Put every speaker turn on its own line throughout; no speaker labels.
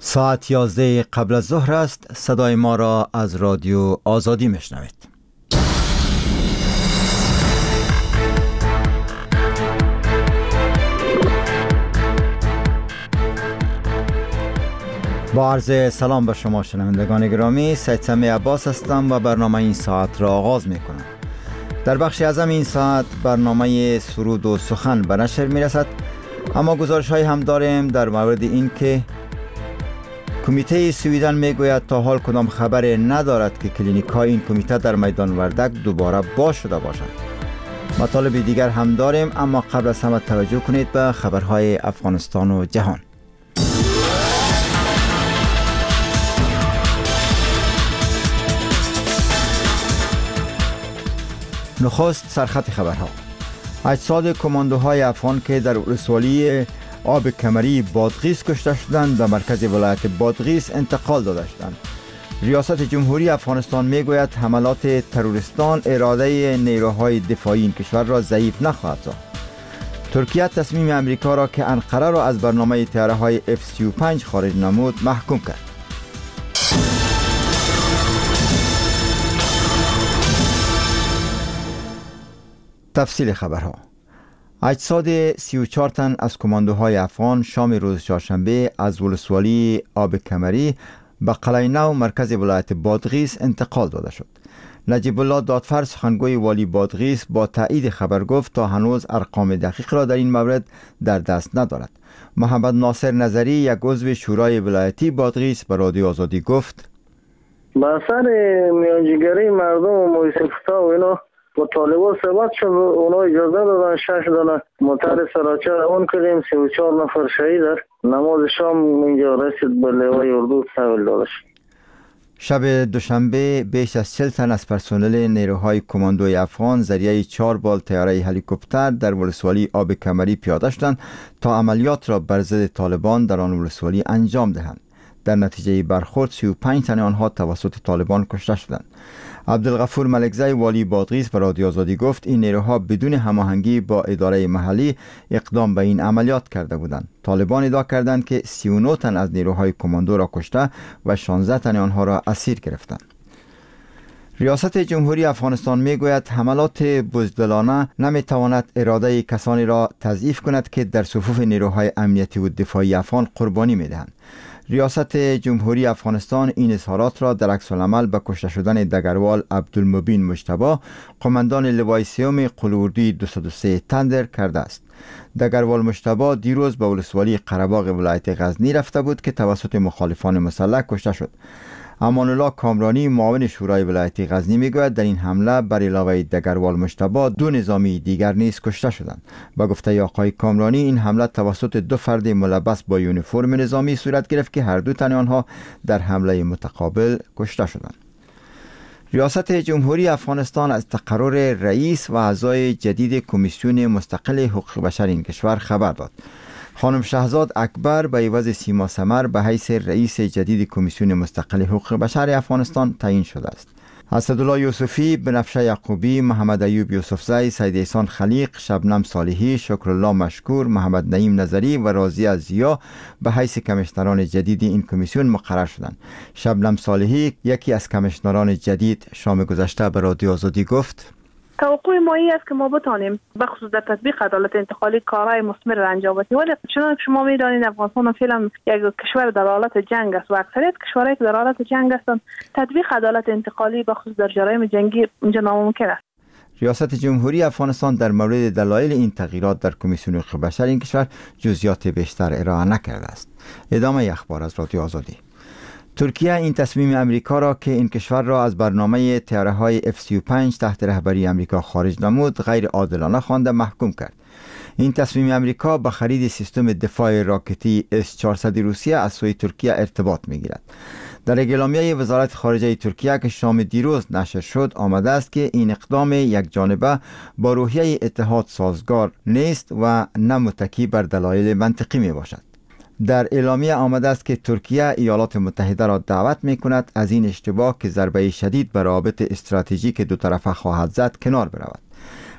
ساعت 11 قبل از ظهر است. صدای ما را از رادیو آزادی میشنوید. با عرض سلام به شما شنوندگان گرامی، سید سمی عباس هستم و برنامه این ساعت را آغاز می کنم. در بخش اعظم این ساعت برنامه سرود و سخن به نشر می رسد، اما گزارش های هم داریم در مورد این که کمیته سویدن می گوید تا حال کدام خبر ندارد که کلینیک های این کمیته در میدان وردک دوباره باز شده باشند. مطالب دیگر هم داریم، اما قبل از همه توجه کنید به خبرهای افغانستان و جهان. نخست سرخط خبرها. اجساد کماندوهای افغان که در ولسوالی آب کمری بادغیس کشته شدند به مرکز ولایت بادغیس انتقال داده شدند. ریاست جمهوری افغانستان میگوید حملات تروریستان اراده نیروهای دفاعی این کشور را ضعیف نخواهد ساخت. ترکیه تصمیم امریکا را که انقره را از برنامه طیاره‌های F-35 خارج نمود محکوم کرد. تفصیل خبرها. اجساد 34 تن از کماندوهای افغان شام روز چهارشنبه از ولسوالی آب کمری به قلعه نو مرکز ولایت بادغیس انتقال داده شد. نجیب الله دادفر سخنگوی والی بادغیس با تایید خبر گفت تا هنوز ارقام دقیق را در این مورد در دست ندارد. محمد ناصر نظری، یک عضو شورای ولایتی بادغیس، به رادیو آزادی گفت:
با اثر میانجیگری مردم و موسیقی‌ها و اینا با طالبان صحبت شد، اونا اجازه دادن 6 دانه موتر سراچه روان کردیم. 34 نفر شهید در نماز شام اینجا رسید به لوای اردو تحویل داده شد.
شب دوشنبه بیش از 40 تن از پرسنل نیروهای کماندوی افغان ذریعه 4 بال طیاره هلیکوپتر در ولسوالی آب کمری پیاده شدند تا عملیات را بر ضد طالبان در آن ولسوالی انجام دهند. در نتیجه برخورد 35 تن آنها توسط طالبان کشته شدند. عبدالغفور ملکزی والی بادغیس به رادیو آزادی گفت این نیروها بدون هماهنگی با اداره محلی اقدام به این عملیات کرده بودند. طالبان ادعا کردند که 39 تن از نیروهای کماندو را کشته و 16 تن آنها را اسیر گرفتند. ریاست جمهوری افغانستان میگوید حملات بزدلانه نمیتواند اراده کسانی را تضعیف کند که در صفوف نیروهای امنیتی و دفاعی افغان قربانی میدهند. ریاست جمهوری افغانستان این اظهارات را در عکس العمل به کشته شدن دگروال عبدالمبین مجتبی، قماندان لوای سیوم قلاوردی 203 تندر کرده است. دگروال مجتبی دیروز به ولسوالی قره‌باغ ولایت غزنی رفته بود که توسط مخالفان مسلح کشته شد. امان الله کامرانی، معاون شورای ولایتی غزنی، میگوید در این حمله بر علاوه دگروال مجتبی 2 نظامی دیگر نیز کشته شدند. با گفته آقای کامرانی این حمله توسط 2 فرد ملبس با یونیفرم نظامی صورت گرفت که هر دو تن آنها در حمله متقابل کشته شدند. ریاست جمهوری افغانستان از تقرر رئیس و اعضای جدید کمیسیون مستقل حقوق بشر این کشور خبر داد. خانم شهزاد اکبر به عوض سیما سمر به حیث رئیس جدید کمیسیون مستقل حقوق بشر افغانستان تعیین شده است. اسدالله یوسفی، بنفشه یعقوبی، محمد ایوب یوسفزی، سید احسان خلیق، شبنم صالحی، شکرالله مشکور، محمد نعیم نظری و راضیه ضیا به حیث کمیشنران جدید این کمیسیون مقرر شدند. شبنم صالحی، یکی از کمیشنران جدید، شام گذشته به رادیو آزادی گفت:
توقع ما این است که ما بتانیم بخصوص در تطبیق عدالت انتقالی کارهای مثمر را انجام بدیم، ولی چون شما میدانید افغانستان فعلا یک کشور در حالت جنگ است و اکثریت کشورهایی که در حالت جنگ هستند تطبیق عدالت انتقالی بخصوص در جرایم جنگی اینجا ناممکن است.
ریاست جمهوری افغانستان در مورد دلایل این تغییرات در کمیسیون حقوق بشر این کشور جزئیات بیشتر ارائه نکرده است. ادامه اخبار از رادیو آزادی. ترکیه این تصمیم امریکا را که این کشور را از برنامه طیاره‌های F-35 تحت رهبری امریکا خارج نمود غیر عادلانه خوانده محکوم کرد. این تصمیم امریکا به خرید سیستم دفاع راکتی S-400 روسیه از سوی ترکیه ارتباط می‌گیرد. در اعلامیه وزارت خارجه ترکیه که شام دیروز نشر شد آمده است که این اقدام یک جانبه با روحیه اتحاد سازگار نیست و نه متکی بر دلایل منطقی می باشد. در اعلامیه آمده است که ترکیه ایالات متحده را دعوت می کند از این اشتباه که ضربه شدید بر روابط استراتژیک دو طرفه خواهد زد کنار برود.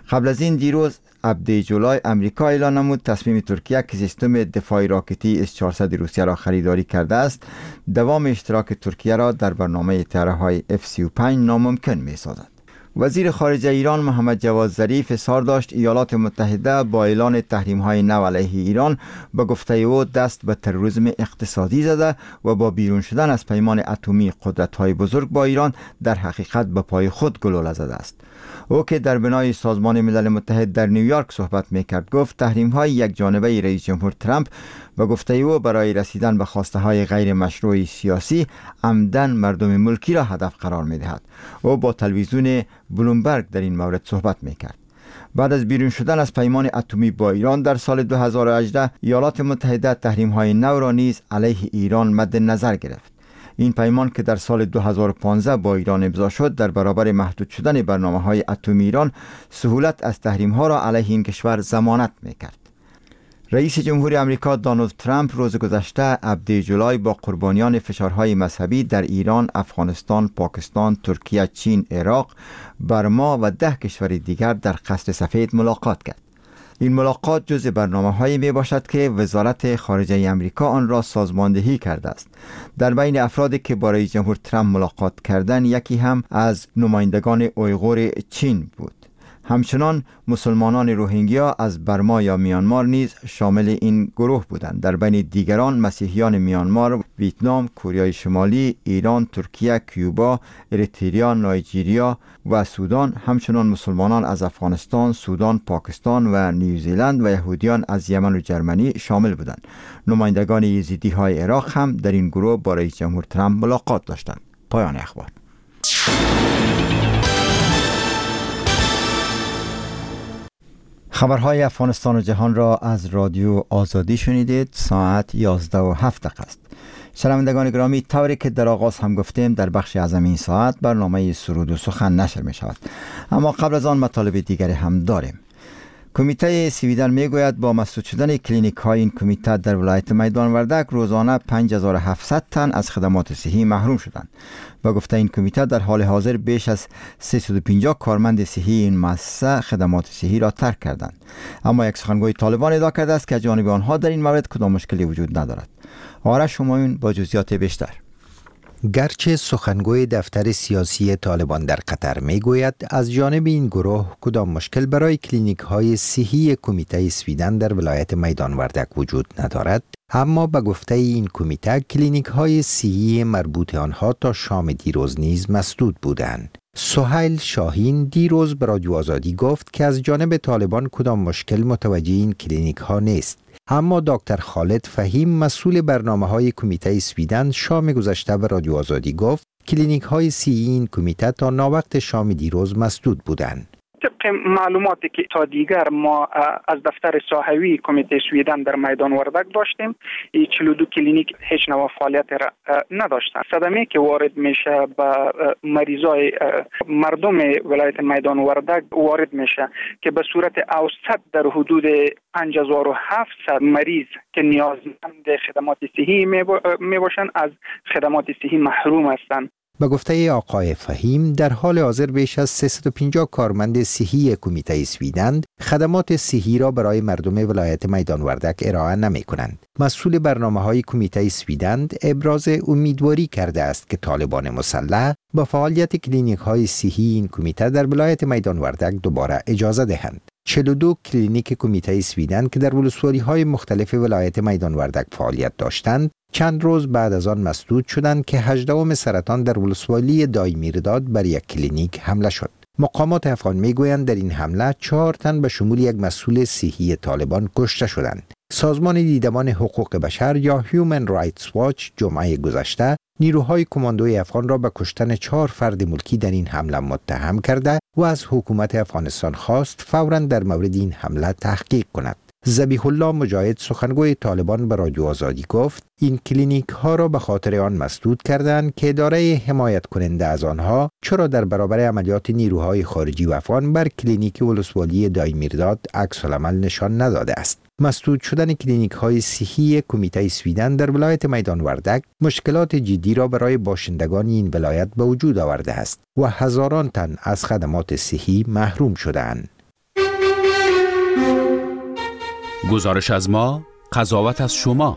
قبل از این دیروز 7 جولای امریکا اعلان نمود تصمیم ترکیه که سیستم دفاعی راکتی S-400 روسیه را خریداری کرده است دوام اشتراک ترکیه را در برنامه طیاره‌های F-35 ناممکن می‌سازد. وزیر خارجه ایران محمد جواد ظریف اظهار داشت ایالات متحده با اعلان تحریم‌های نو علیه ایران به گفته او دست به تروریسم اقتصادی زده و با بیرون شدن از پیمان اتمی قدرت‌های بزرگ با ایران در حقیقت به پای خود گلوله زده است. او که در بنای سازمان ملل متحد در نیویورک صحبت می‌کرد گفت تحریم‌های یک جانبه رئیس جمهور ترامپ به گفته او برای رسیدن به خواسته‌های غیر مشروع سیاسی عمدن مردم ملکی را هدف قرار می‌دهد. او با تلویزیون بلومبرگ در این مورد صحبت می‌کرد. بعد از بیرون شدن از پیمان اتمی با ایران در سال 2018 ایالات متحده تحریم‌های نو را نیز علیه ایران مد نظر گرفت. این پیمان که در سال 2015 با ایران امضا شد در برابر محدود شدن برنامه‌های اتمی ایران سهولت از تحریم‌ها را علیه این کشور ضمانت می‌کرد. رئیس جمهوری آمریکا دونالد ترامپ روز گذشته 7 جولای با قربانیان فشارهای مذهبی در ایران، افغانستان، پاکستان، ترکیه، چین، عراق، برما و 10 کشور دیگر در قصر سفید ملاقات کرد. این ملاقات جزء برنامه‌هایی میباشد که وزارت خارجه آمریکا آن را سازماندهی کرده است. در بین افرادی که با رئیس جمهور ترامپ ملاقات کردند یکی هم از نمایندگان اویغور چین بود. همچنان مسلمانان روهینگیا از برما یا میانمار نیز شامل این گروه بودند. در بین دیگران مسیحیان میانمار، ویتنام، کره شمالی، ایران، ترکیه، کیوبا، اریتریا، نایجیریا و سودان، همچنان مسلمانان از افغانستان، سودان، پاکستان و نیوزیلند و یهودیان از یمن و جرمنی شامل بودند. نمایندگان یزیدی های عراق هم در این گروه با رئیس جمهور ترامپ ملاقات داشتند. پایان اخبار. خبرهای افغانستان و جهان را از رادیو آزادی شنیدید. ساعت 11:07 است. شنوندگان گرامی، طوری که در آغاز هم گفتیم در بخش اعظم این ساعت برنامه سرود و سخن نشر می شود، اما قبل از آن مطالب دیگری هم داریم. کمیته سویدن می گوید با مسدود شدن کلینیک های این کمیته در ولایت میدان وردک روزانه 5700 تن از خدمات صحی محروم شدند. با گفته این کمیته در حال حاضر بیش از 350 کارمند صحی این مؤسسه خدمات صحی را ترک کردند، اما یک سخنگوی طالبان ادعا کرده است که جانب آنها در این مورد کدام مشکلی وجود ندارد. آرش همایون با جزئیات بیشتر.
گرچه سخنگوی دفتر سیاسی طالبان در قطر میگوید از جانب این گروه کدام مشکل برای کلینیک های صحی کمیته سویدن در ولایت میدان وردک وجود ندارد، اما به گفته این کمیته کلینیک های صحی مربوط آنها تا شام دیروز نیز مسدود بودند. سهیل شاهین دیروز به رادیو آزادی گفت که از جانب طالبان کدام مشکل متوجه این کلینیک ها نیست، اما دکتر خالد فهیم مسئول برنامه‌های کمیته سویدن شام گذشته به رادیو آزادی گفت کلینیک های صحی این کمیته تا ناوقت شام دیروز مسدود بودند.
طبق معلوماتی که تا دیگر ما از دفتر ساحوی کمیته سویدن در میدان وردک داشتیم، 42 کلینیک هیچ نوع فعالیت را نداشتند. صدمه که وارد میشه به مریضای مردم ولایت میدان وردک وارد میشه که به صورت اوسط در حدود 5700 مریض که نیازمند خدمات صحی میباشند از خدمات صحی محروم هستند.
به گفته آقای فهیم در حال حاضر بیش از 350 کارمند صحی کمیته سویدن خدمات صحی را برای مردم ولایت میدان وردک ارائه نمی کنند. مسئول برنامه‌های کمیته سویدن ابراز امیدواری کرده است که طالبان مسلح با فعالیت کلینیک‌های صحی این کمیته در ولایت میدان وردک دوباره اجازه دهند. 42 کلینیک کمیته سویدن که در ولسوالی‌های مختلف ولایت میدان وردک فعالیت داشتند چند روز بعد از آن مسدود شدند که 18 سرطان در ولسوالی دایمیرداد بر یک کلینیک حمله شد. مقامات افغان میگویند در این حمله 4 تن به شمول یک مسئول صحی طالبان کشته شدند. سازمان دیدبان حقوق بشر یا Human Rights Watch جمعه گذشته نیروهای کماندوی افغان را به کشتن 4 فرد ملکی در این حمله متهم کرده و از حکومت افغانستان خواست فوراً در مورد این حمله تحقیق کند. ذبیح الله مجاهد سخنگوی طالبان به رادیو آزادی گفت این کلینیک ها را به خاطر آن مسدود کردند که اداره حمایت کننده از آنها چرا در برابر عملیات نیروهای خارجی و افغان بر کلینیک ولسوالی دایمیرداد عکس العمل نشان نداده است. مسدود شدن کلینیک های صحی کمیته سویدن در ولایت میدان وردک مشکلات جدی را برای باشندگان این ولایت به وجود آورده است و هزاران تن از خدمات صحی محروم شدند.
گزارش از ما، قضاوت از شما.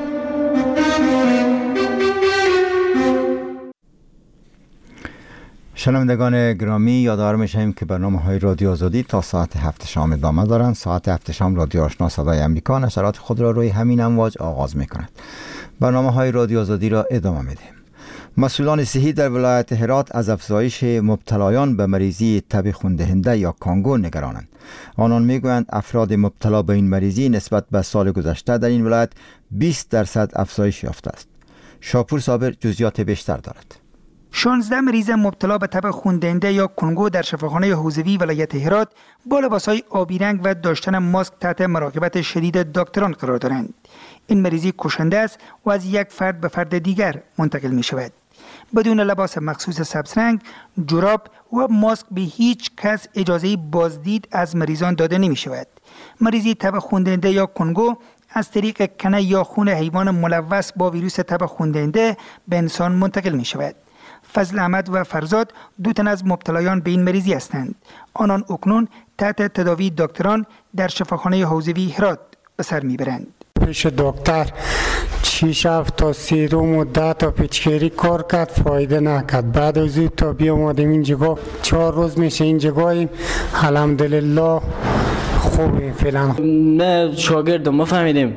شنوندگان گرامی، یادآور می‌شویم که برنامه‌های رادیو آزادی تا ساعت 7 شام ادامه دارند. ساعت 7 شام رادیو آشنا صدای امریکا نشرات خود را روی همین امواج آغاز می‌کند. برنامه‌های رادیو آزادی را ادامه می‌دهیم. مسئولان صحی در ولایت هرات از افزایش مبتلایان به مریضی تب خون‌دهنده یا کانگو نگرانند. آنان میگویند افراد مبتلا به این مریضی نسبت به سال گذشته در این ولایت 20% افزایش یافته است. شاپور صابر جزئیات بیشتر دارد.
16 مریض مبتلا به تب خون‌دهنده یا کنگو در شفاخانه حوزوی ولایت هرات با لباس‌های آبی رنگ و داشتن ماسک تحت مراقبت شدید دکتران قرار دارند. این مریضی کشنده است و از یک فرد به فرد دیگر منتقل می شود. بدون لباس مخصوص سبز رنگ، جراب و ماسک به هیچ کس اجازه بازدید از مریضان داده نمی شود. مریضی تب خون‌دهنده یا کنگو از طریق کنه یا خون حیوان ملوث با ویروس تب خون‌دهنده به انسان منتقل می شود. فضل احمد و فرزاد دو تن از مبتلایان به این مریضی هستند. آنان اکنون تحت تداوی دکتران در شفاخانه حوزوی هرات به سر میبرند.
پیش دکتر 6 هفت تا سیروم و 10 تا پیچگیری کار کرد، فایده نکرد. بعد از او تا بیامادیم اینجا 4 روز میشه اینجا، الحمدلله خوبه فعلا.
نه شاگردم ما فهمیدیم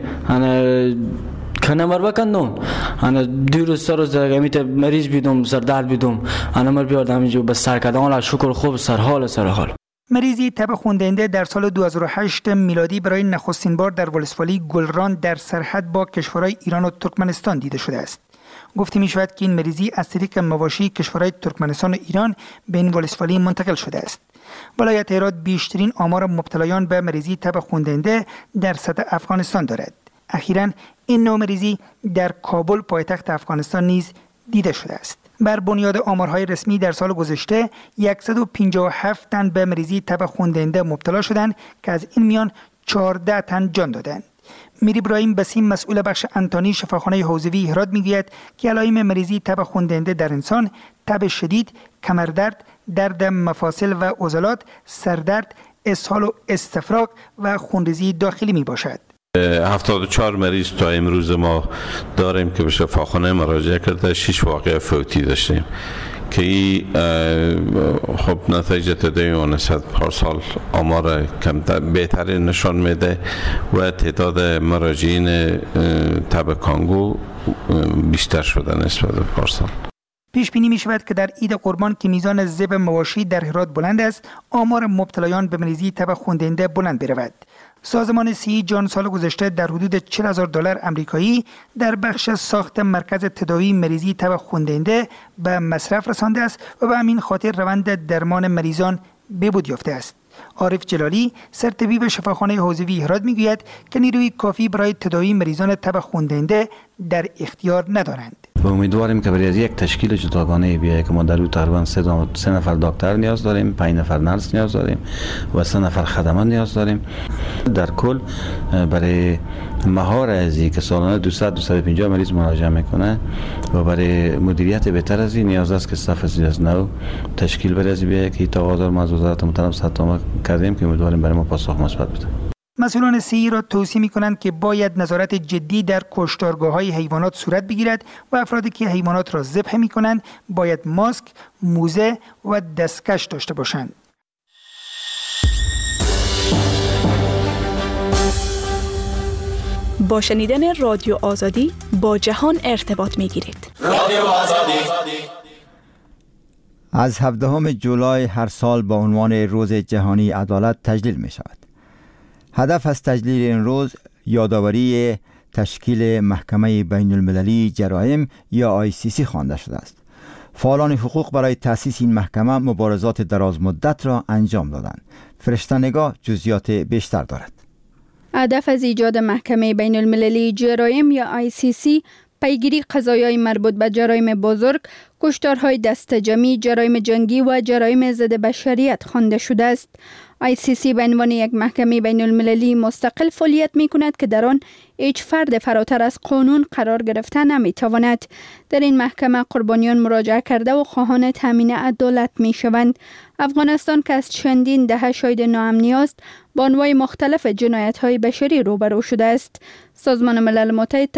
کنه مر بکندم انا 2 روز 3 روز میت مریض بیدم، سر درد بیدم، انا مر بیاردم اینجا به سر کردم، شکر خوب سر حال.
مریضی تب خون‌دهنده در سال 2008 میلادی برای نخستین بار در ولسوالی گلران در سرحد با کشورهای ایران و ترکمنستان دیده شده است. گفته می شود که این مریضی از طریق مواشی کشورهای ترکمنستان و ایران به این ولسوالی منتقل شده است. ولایت هرات بیشترین آمار مبتلایان به مریضی تب خون‌دهنده در سطح افغانستان دارد. اخیراً این نوع مریضی در کابل پایتخت افغانستان نیز دیده شده است. بر بنیاد آمارهای رسمی در سال گذشته 157 تن به مریضی تب خون‌دهنده مبتلا شدند که از این میان 14 تن جان دادند. میر ابراهیم بسیم مسئول بخش انتانی شفاخانه حوزوی هرات میگوید که علائم مریضی تب خون‌دهنده در انسان تب شدید، کمردرد، درد مفاصل و عضلات، سردرد، اسهال و استفراغ و خونریزی داخلی می باشد.
74 مریض تا امروز ما داریم که به شفاخانه مراجعه کرده، 6 واقعه فوتی داشتیم که این خب نتیجه داده و نسبت پارسال آمار کمتر بهتری نشان میده و تعداد مراجعین تب کانگو بیشتر شده نسبت به پارسال.
پیش بینی می شود که در عید قربان که میزان ذبح مواشی در هرات بلند است، آمار مبتلایان به مریضی تب خون‌دهنده بلند برود. سازمان صحی جهان سال گذشته در حدود $40,000 آمریکایی در بخش ساخت مرکز تداوی مریضی تب خون‌دهنده به مصرف رسانده است و به همین خاطر روند درمان مریضان بهبود یافته است. عارف جلالی سرطبیب شفاخانه حوزوی هرات میگوید که نیروی کافی برای تداوی مریضان تب خون‌دهنده در اختیار ندارند.
و امیدواریم که برای یک تشکیل جداگانه بیاید که ما در او تقریبا 3 نفر دکتر نیاز داریم، 5 نفر نرس نیاز داریم و 3 نفر خدمات نیاز داریم. در کل برای مهار ازی که سالانه 200-250 مریض مراجعه میکنه و برای مدیریت بهتر از این نیاز است که صف از نو تشکیل برای بیاید که تقاضا ما از وزارت مطلب ستام کردیم که امیدواریم برای ما پاسخ مثبت بده.
مسئولان صحی را توصیه می‌کنند که باید نظارت جدی در کشتارگاه‌های حیوانات صورت بگیرد و افرادی که حیوانات را ذبح می‌کنند باید ماسک، موزه و دستکش داشته باشند.
با شنیدن رادیو آزادی با جهان ارتباط می‌گیرید.
رادیو آزادی از 17 جولای هر سال با عنوان روز جهانی عدالت تجلیل می‌شود. هدف از تجلیل این روز یادآوری تشکیل محکمه بین المللی جرایم یا ICC خوانده شده است. فعالان حقوق برای تأسیس این محکمه مبارزات دراز مدت را انجام دادند. فرشته نگاه جزئیات بیشتر دارد.
هدف از ایجاد محکمه بین المللی جرایم یا ICC پیگیری قضایای مربوط به جرایم بزرگ، کشتارهای دست جمعی، جرایم جنگی و جرایم ضد بشریت خوانده شده است. ICC به عنوان یک محکمه بین المللی مستقل فعالیت می کند که در آن هیچ فرد فراتر از قانون قرار گرفته نمی تواند. در این محکمه قربانیان مراجعه کرده و خواهان تامین عدالت می شوند. افغانستان که از چندین دهه شاهد ناامنی است، با انواع مختلف جنایت‌های بشری روبرو شده است. سازمان ملل متحد